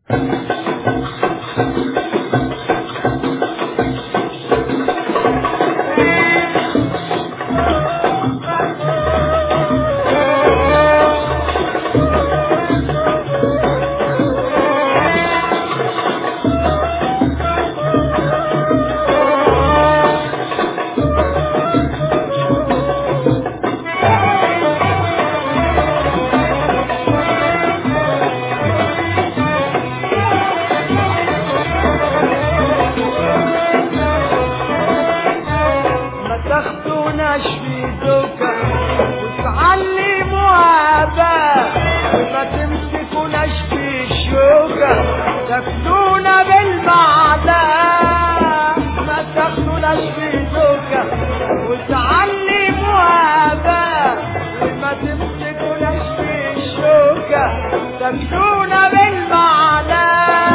تاخدوناش في دوكا وتعلموها بقى وما تمسكوناش في الشوكة تاخدونا بالمعلقة. ما تاخدوناش في دوكا وتعلموها بقى وما تمسكوناش في الشوكة تاخدونا بالمعلقة.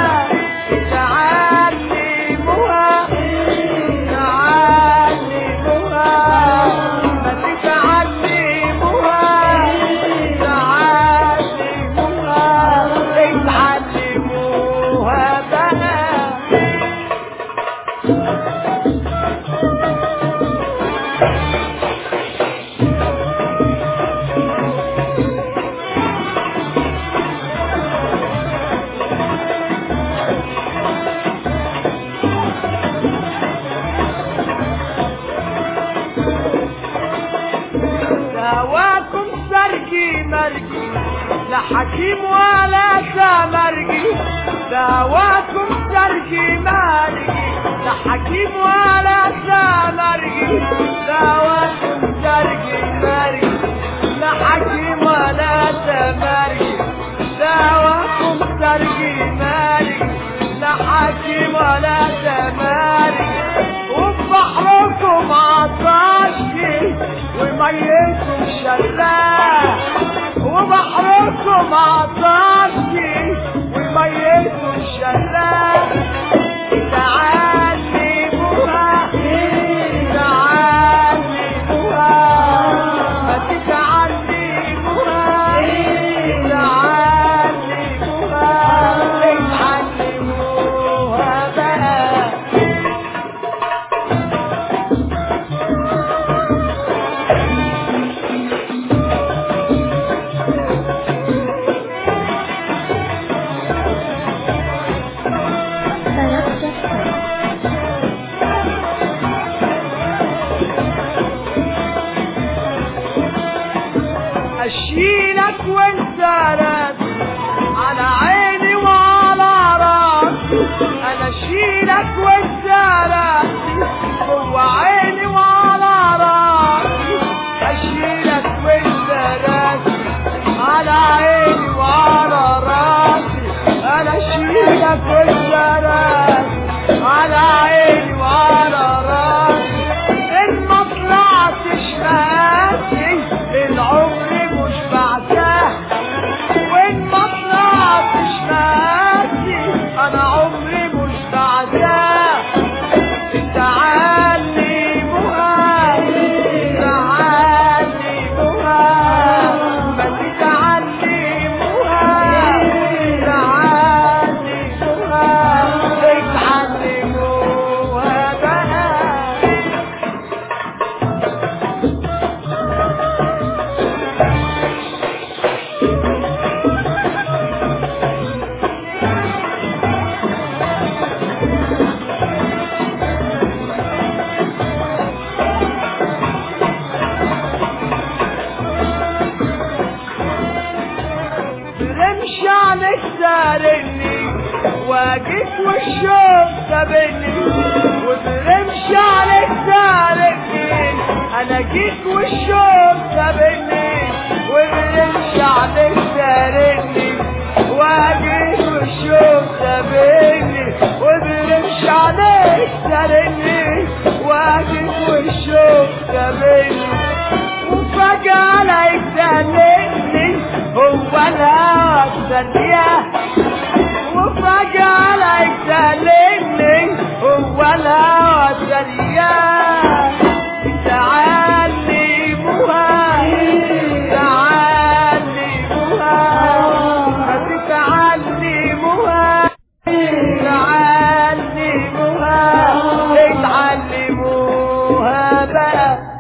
دواكم سرجي مرجي لا حكيم ولا سمرجي. دواكم سرجي مرجي لا حكيم ولا سمرجي. دواكم سرجي مرجي لا حكيم ولا سمرجي. دواكم سرجي مرجي لا حكيم ولا سمرجي. وبحركم عطاشي وميتكم شراح. وبحركم عطاشي وميتكم شراح. تعلموها تعلموها ما تتعلموها تعلموها اتعلموها بقى. اشيلك وانت راسي على عيني وعلى راسي. انا اشيلك وانت راسي جوا عيني وعلى راسي. اشيلك وانت راسي على عيني وعلى راسي. انا اشيلك وانت راسي على عيني وعلى راسي. ان ما طلعتش مقاسي العمر مش بعدها. وين ما طلعتش مقاسي انا عمري مش بعدها. تعلموها تعلموها ما تتعلموها تعلموها اتعلموها بقى. برمش عنك سارني واجيك والشوق سابني. وبرمش عنك سارني انا جيك والشوق سابني. وبرمش عنك سارني واجيك والشوق سابني. وبرمش عنك سارني واجيك والشوق سابني. وفجأة عليك سالني هو الهوى الثانية. وفجأة عليك سالني هو الهوى الثانية. تعلموها تعلموها ما تتعلموها بقى